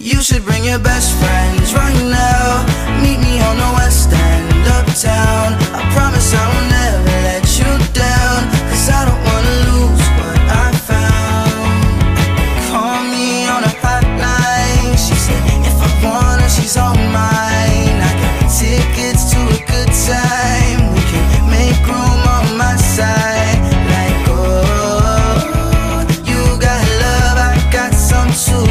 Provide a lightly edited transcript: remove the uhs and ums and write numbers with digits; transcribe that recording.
You should bring your best friends right now. Meet me on the west end, uptown. I promise I will never let you down, 'cause I don't wanna lose what I found. Call me on a hotline. She said if I want her, she's all mine. I got tickets to a good time. We can make room on my side. Like, oh, you got love, I got some too.